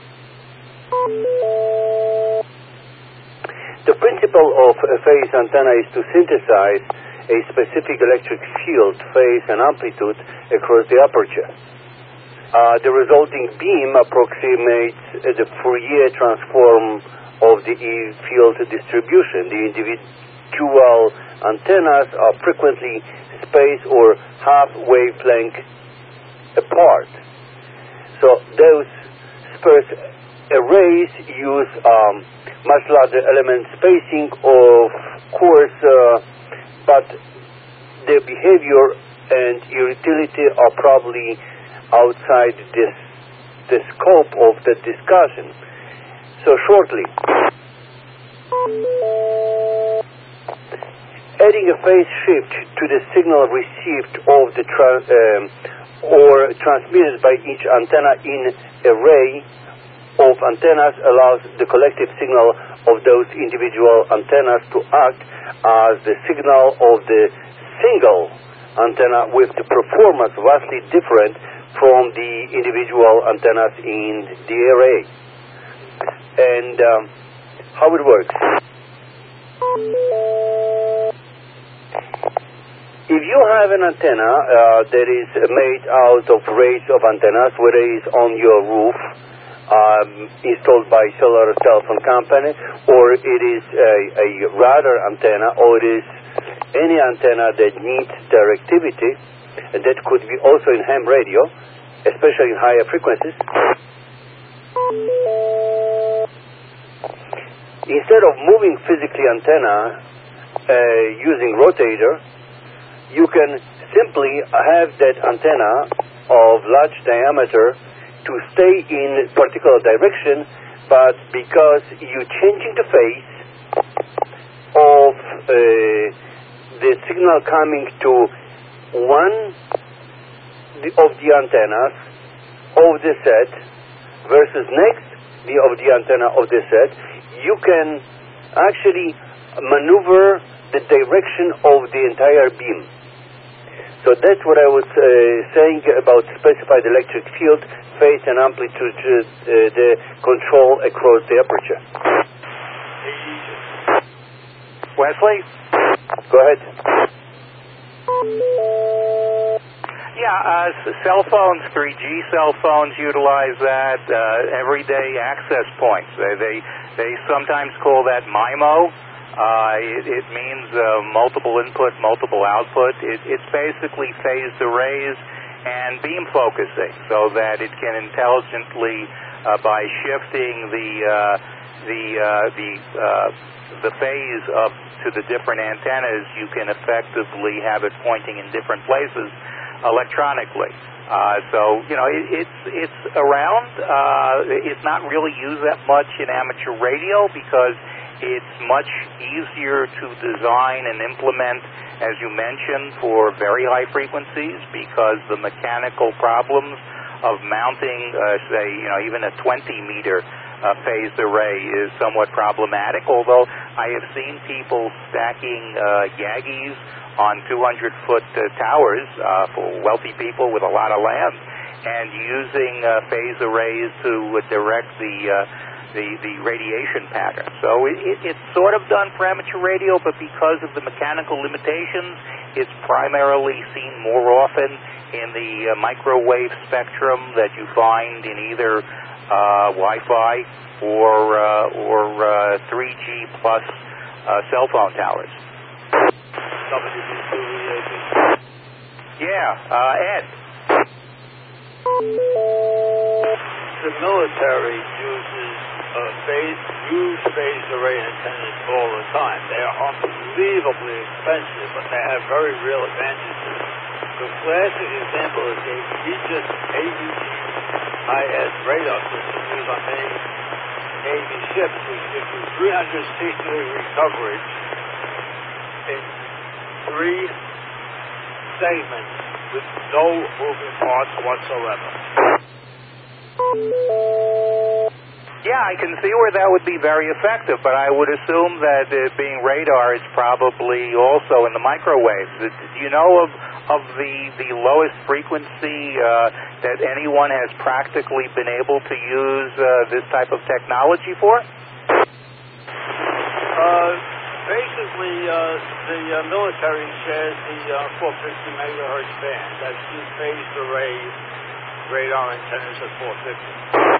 The principle of a phase antenna is to synthesize a specific electric field, phase, and amplitude across the aperture. Uh, the resulting beam approximates the Fourier transform of the field distribution. The individual antennas are frequently spaced or half wavelength apart. So those sparse arrays use um, much larger element spacing, of course, uh, but their behavior and utility are probably outside this the scope of the discussion. So shortly, adding a phase shift to the signal received of the tra- um, or transmitted by each antenna in array of antennas allows the collective signal of those individual antennas to act as the signal of the single antenna, with the performance vastly different from the individual antennas in the array. And um, how it works. If you have an antenna uh, that is made out of rays of antennas, whether it is on your roof, um, installed by cellular telephone company, or it is a, a radar antenna, or it is any antenna that needs directivity, and that could be also in ham radio, especially in higher frequencies. Instead of moving physically antenna uh, using rotator, you can simply have that antenna of large diameter to stay in particular direction, but because you're changing the phase of uh, the signal coming to one of the antennas of the set versus next the of the antenna of the set, you can actually maneuver the direction of the entire beam. So that's what I was uh, saying about specified electric field, phase, and amplitude, uh, the control across the aperture. Wesley? Go ahead. Yeah, uh, cell phones, three G cell phones utilize that, uh, everyday access points. They, they, they sometimes call that MIMO. Uh, it, it means uh, multiple input, multiple output. It, it's basically phased arrays and beam focusing, so that it can intelligently, uh, by shifting the uh, the uh, the uh, the phase up to the different antennas, you can effectively have it pointing in different places electronically. Uh, so you know it, it's it's around. Uh, it's not really used that much in amateur radio because it's much easier to design and implement, as you mentioned, for very high frequencies, because the mechanical problems of mounting, uh, say, you know, even a twenty meter uh, phased array is somewhat problematic, although I have seen people stacking uh, Yagis on two hundred foot uh, towers uh, for wealthy people with a lot of land, and using uh, phase arrays to uh, direct the uh, The, the radiation pattern. So it, it, it's sort of done for amateur radio, but because of the mechanical limitations, it's primarily seen more often in the uh, microwave spectrum that you find in either uh, Wi-Fi or uh, or uh, three G plus uh, cell phone towers. Yeah, uh, Ed. The military uses Uh, phase, huge phased array antennas all the time. They are unbelievably expensive, but they have very real advantages. The classic example is the Aegis A E G high-end radar system used on many Navy ships, which gives you three hundred sixty degree coverage in three segments with no moving parts whatsoever. Yeah, I can see where that would be very effective, but I would assume that uh, being radar, it's probably also in the microwaves. Do you know of, of the, the lowest frequency uh, that anyone has practically been able to use uh, this type of technology for? Uh, basically, uh, the uh, military shares the uh, four hundred fifty megahertz band. That's two phased array radar antennas at four hundred fifty.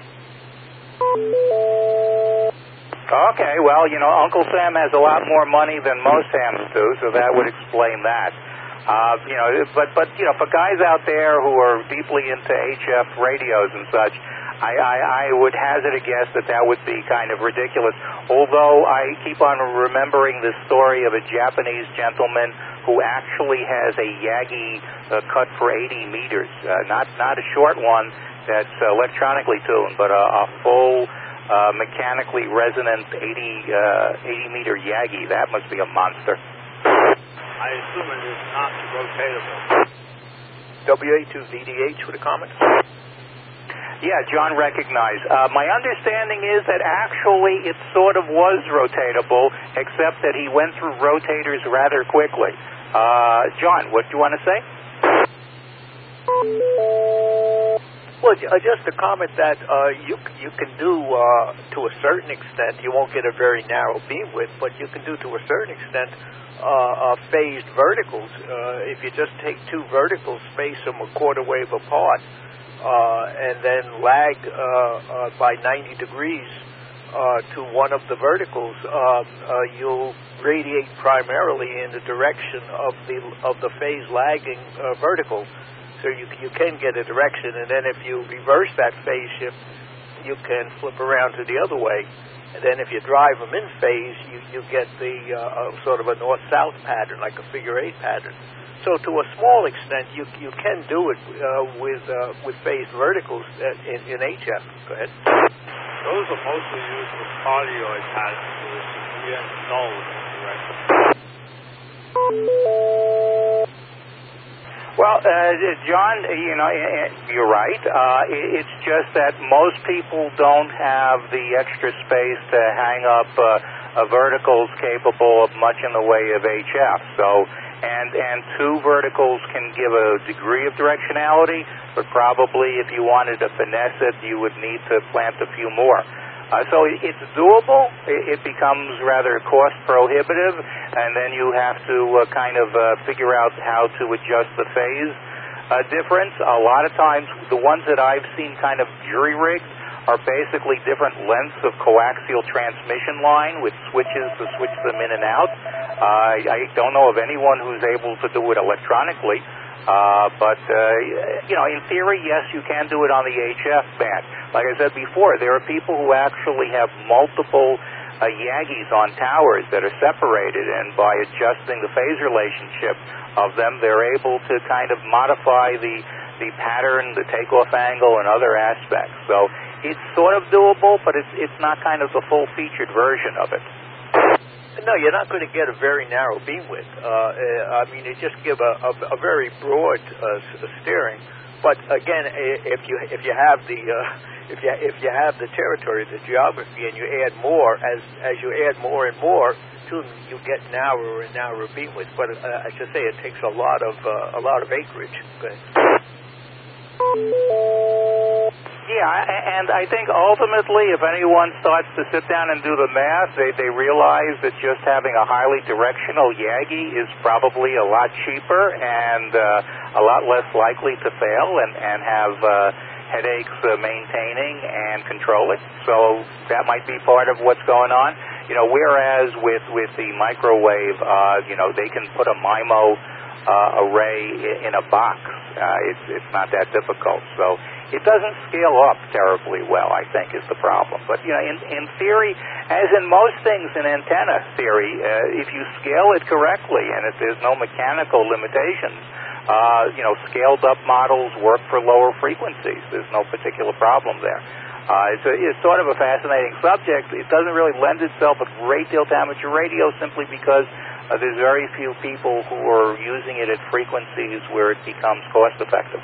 Okay, well, you know, Uncle Sam has a lot more money than most hams do, so that would explain that. Uh, you know, but, but, you know, for guys out there who are deeply into H F radios and such, I, I, I would hazard a guess that that would be kind of ridiculous. Although I keep on remembering the story of a Japanese gentleman who actually has a Yagi uh, cut for eighty meters, uh, not, not a short one that's electronically tuned, but a, a full uh, mechanically resonant eighty, uh, eighty meter Yagi. That must be a monster. I assume it is not rotatable. W A two V D H with a comment? Yeah, John recognized. Uh, my understanding is that actually it sort of was rotatable, except that he went through rotators rather quickly. Uh, John, what do you want to say? Well, uh, just a comment that uh, you you can do uh, to a certain extent. You won't get a very narrow beam width, but you can do to a certain extent uh, uh, phased verticals. Uh, if you just take two verticals, space them a quarter wave apart, uh, and then lag uh, uh, by ninety degrees uh, to one of the verticals, um, uh, you'll radiate primarily in the direction of the of the phase lagging uh, vertical. So you you can get a direction, and then if you reverse that phase shift, you can flip around to the other way. And then if you drive them in phase, you, you get the uh, sort of a north-south pattern, like a figure eight pattern. So to a small extent, you you can do it uh, with uh, with phased verticals in, in H F. Go ahead. Those are mostly used for cardioid patterns with a severe null direction. Well, uh, John, you know, you're right. Uh, it's just that most people don't have the extra space to hang up uh, verticals capable of much in the way of H F. So, and and two verticals can give a degree of directionality, but probably if you wanted to finesse it, you would need to plant a few more. Uh, so it's doable. It becomes rather cost prohibitive, and then you have to uh, kind of uh, figure out how to adjust the phase uh, difference. A lot of times, the ones that I've seen kind of jury-rigged are basically different lengths of coaxial transmission line with switches to switch them in and out. Uh, I don't know of anyone who's able to do it electronically. Uh, but, uh, you know, in theory, yes, you can do it on the H F band. Like I said before, there are people who actually have multiple uh, Yagis on towers that are separated, and by adjusting the phase relationship of them, they're able to kind of modify the, the pattern, the takeoff angle, and other aspects. So it's sort of doable, but it's, it's not kind of the full-featured version of it. No, you're not going to get a very narrow beam width. Uh, uh, I mean, you just give a, a, a very broad uh, steering. But again, if you if you have the uh, if you if you have the territory, the geography, and you add more as as you add more and more to them, you get narrower and narrower beam width. But uh, I should say it takes a lot of uh, a lot of acreage. Go ahead. Yeah, and I think ultimately if anyone starts to sit down and do the math, they, they realize that just having a highly directional Yagi is probably a lot cheaper and uh, a lot less likely to fail and, and have uh, headaches uh, maintaining and controlling. So that might be part of what's going on. You know, whereas with, with the microwave, uh, you know, they can put a MIMO uh, array in a box. Uh, it's, it's not that difficult. So it doesn't scale up terribly well, I think, is the problem. But, you know, in, in theory, as in most things in antenna theory, uh, if you scale it correctly and if there's no mechanical limitations, Uh, you know, scaled-up models work for lower frequencies. There's no particular problem there. Uh, it's, a, it's sort of a fascinating subject. It doesn't really lend itself a great deal to amateur radio simply because uh, there's very few people who are using it at frequencies where it becomes cost-effective.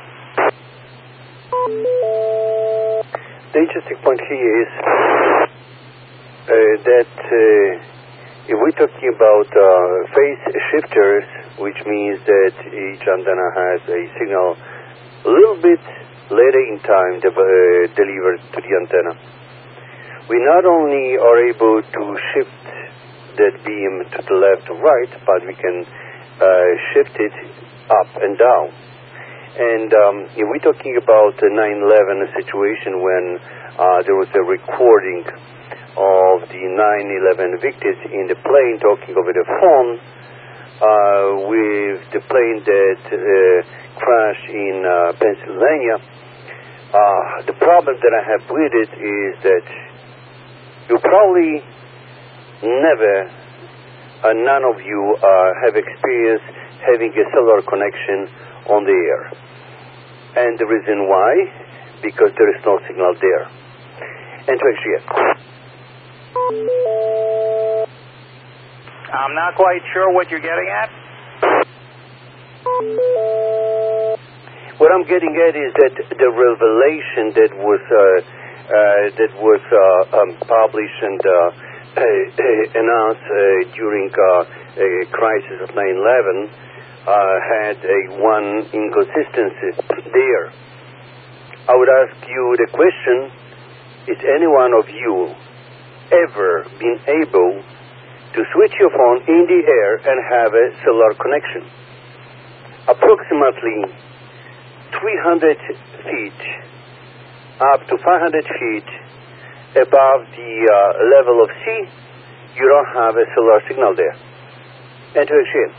The interesting point here is uh, that uh, if we're talking about uh, phase shifters, which means that each antenna has a signal a little bit later in time de- uh, delivered to the antenna, we not only are able to shift that beam to the left or right, but we can uh, shift it up and down. And um, if we're talking about the nine eleven situation when uh, there was a recording of the nine eleven victims in the plane talking over the phone uh, with the plane that uh, crashed in uh, Pennsylvania, uh, the problem that I have with it is that you probably never, uh, none of you uh, have experienced having a cellular connection on the air. And the reason why? Because there is no signal there. And to actually, I'm not quite sure what you're getting at. What I'm getting at is that the revelation that was uh, uh, that was uh, um, published and uh, uh, announced uh, during uh, a crisis of nine eleven uh, had a one inconsistency there. I would ask you the question: is any one of you ever been able to switch your phone in the air and have a cellular connection? Approximately three hundred feet up to five hundred feet above the uh, level of sea, you don't have a cellular signal there. And to explain.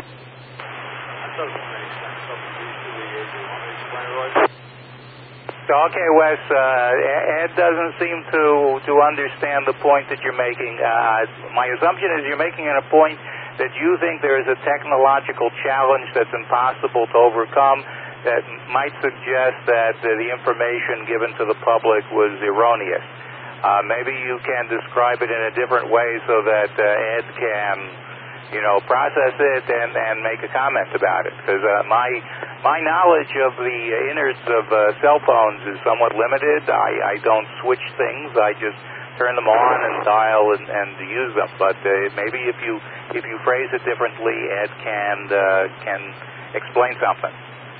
Okay, Wes, uh, Ed doesn't seem to, to understand the point that you're making. Uh, my assumption is you're making a point that you think there is a technological challenge that's impossible to overcome that might suggest that uh, the information given to the public was erroneous. Uh, maybe you can describe it in a different way so that uh, Ed can, you know, process it and, and make a comment about it. Because uh, my my knowledge of the innards of uh, cell phones is somewhat limited. I, I don't switch things. I just turn them on and dial and, and use them. But uh, maybe if you if you phrase it differently, Ed can uh, can explain something.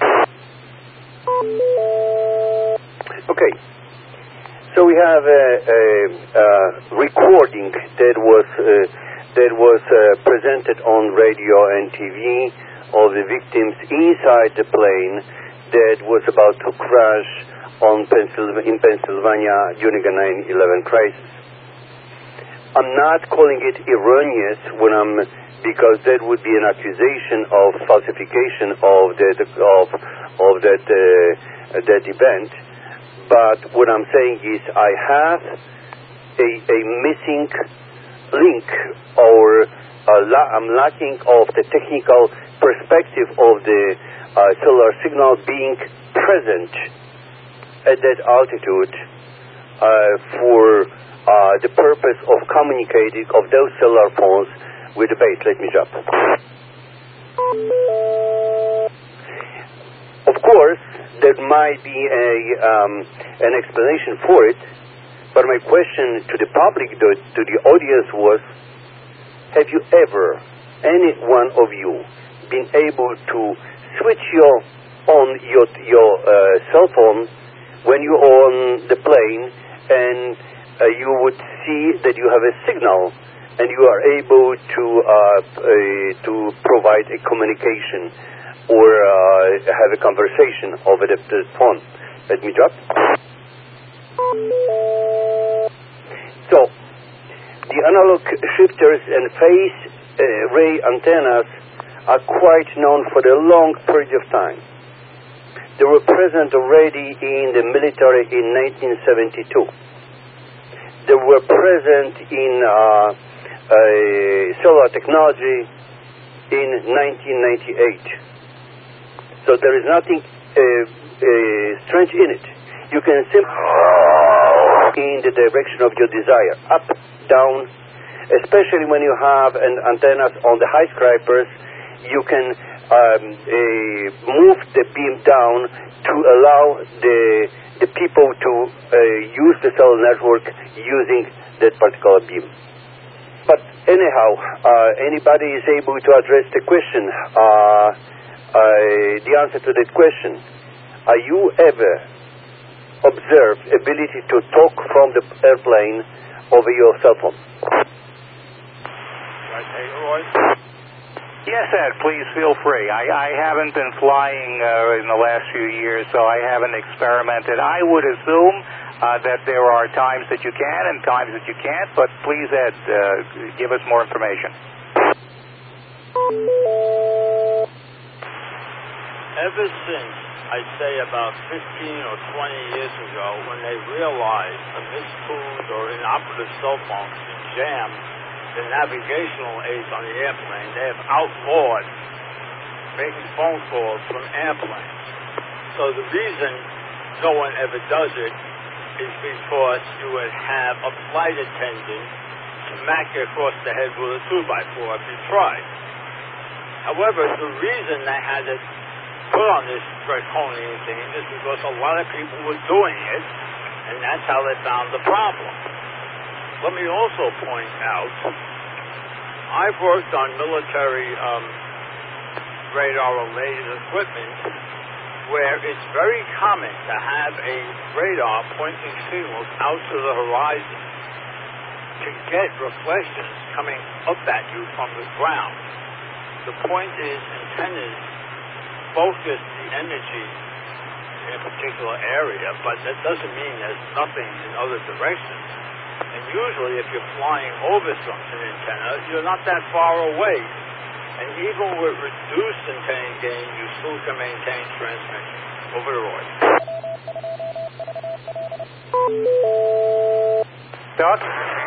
Okay. So we have a, a, a recording that was uh, that was uh, presented on radio and T V of the victims inside the plane that was about to crash on Pennsylvania, in Pennsylvania during the nine eleven crisis. I'm not calling it erroneous when I'm because that would be an accusation of falsification of that of of that uh, that event. But what I'm saying is I have a, a missing link, or a la- I'm lacking of the technical perspective of the uh, cellular signal being present at that altitude uh, for uh, the purpose of communicating of those cellular phones with the base. Let me jump. Of course, there might be a um, an explanation for it, but my question to the public, to, to the audience was, have you ever, any one of you, been able to switch your on your your uh, cell phone when you're on the plane and uh, you would see that you have a signal and you are able to uh, uh, to provide a communication or uh, have a conversation over the, the phone? Let me drop. So, the analog shifters and phase uh, ray antennas are quite known for a long period of time. They were present already in the military in nineteen seventy-two. They were present in uh, uh, cellular technology in nineteen ninety-eight. So there is nothing uh, uh, strange in it. You can simply in the direction of your desire, up, down. Especially when you have an antennas on the high skyscrapers, you can um, uh, move the beam down to allow the the people to uh, use the cell network using that particular beam. But anyhow, uh, anybody is able to address the question, uh, uh, the answer to that question. Are you ever observed ability to talk from the airplane over your cell phone? Yes, Ed, please feel free. I, I haven't been flying uh, in the last few years, so I haven't experimented. I would assume uh, that there are times that you can and times that you can't, but please, Ed, uh, give us more information. Ever since, I'd say about fifteen or twenty years ago, when they realized a mistuned or inoperative cell phone can jam the navigational aids on the airplane, they have outlawed making phone calls from airplanes. So the reason no one ever does it is because you would have a flight attendant smack you across the head with a two by four if you tried. However, the reason they had it put on this draconian thing is because a lot of people were doing it, and that's how they found the problem. Let me also point out, I've worked on military um, radar-related equipment where it's very common to have a radar pointing signals out to the horizon to get reflections coming up at you from the ground. The point is, antennas focus the energy in a particular area, but that doesn't mean there's nothing in other directions. And usually if you're flying over something antenna, you're not that far away. And even with reduced antenna gain, you still can maintain transmission. Over to Roy. Doug?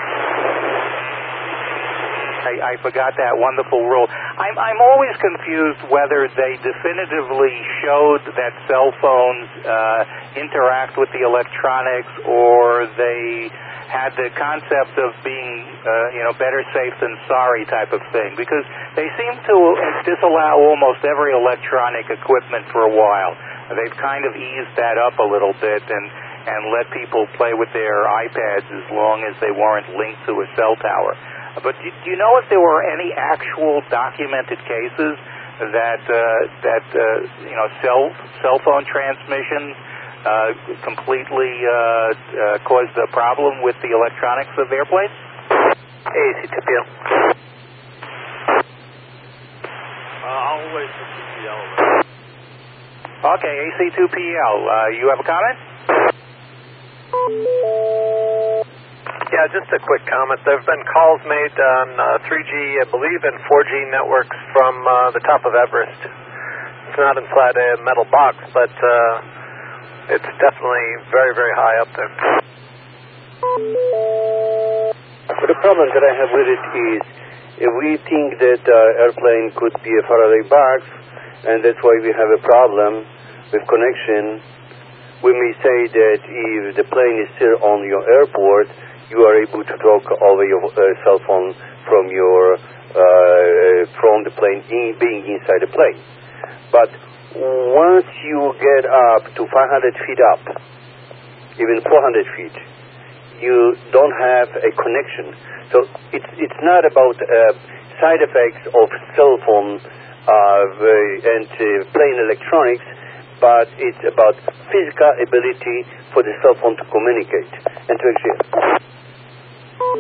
I, I forgot that wonderful rule. I'm, I'm always confused whether they definitively showed that cell phones uh, interact with the electronics, or they had the concept of being, uh, you know, better safe than sorry type of thing, because they seem to disallow almost every electronic equipment for a while. They've kind of eased that up a little bit and, and let people play with their iPads as long as they weren't linked to a cell tower. But do, do you know if there were any actual documented cases that uh, that uh, you know cell cell phone transmissions uh, completely uh, uh, caused a problem with the electronics of airplanes? A C two P L. Uh, I'll wait for T P L. Okay, A C two P L. Uh, you have a comment? Yeah, just a quick comment. There have been calls made on uh, three G, I believe, and four G networks from uh, the top of Everest. It's not inside a metal box, but uh, it's definitely very, very high up there. But the problem that I have with it is, if we think that uh, airplane could be a Faraday box, and that's why we have a problem with connection, we may say that if the plane is still on your airport, you are able to talk over your uh, cell phone from your uh, from the plane in, being inside the plane. But once you get up to five hundred feet up, even four hundred feet, you don't have a connection. So it's it's not about uh, side effects of cell phone uh, and uh, plane electronics, but it's about physical ability for the cell phone to communicate and to exist. All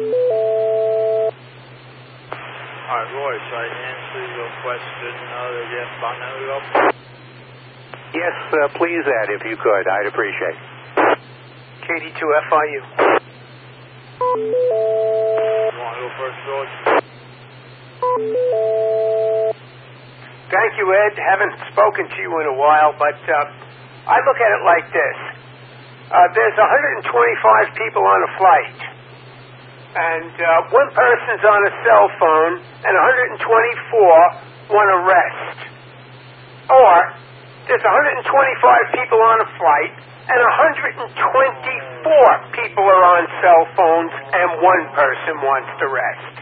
right, Roy, should I answer your question? Uh, yes, on there we go. Yes, uh, please, Ed, if you could. I'd appreciate it. K D two F I U. You want to go first, George? Thank you, Ed. Haven't spoken to you in a while, but uh, I look at it like this. Uh, there's one hundred twenty-five people on a flight, and uh, one person's on a cell phone, and one hundred twenty-four want to rest. Or there's one hundred twenty-five people on a flight, and one hundred twenty-four people are on cell phones, and one person wants to rest.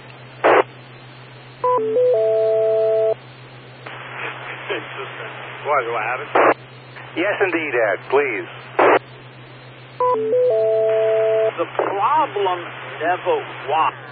Boy, do I have it? Yes, indeed, Ed, please. The problem never was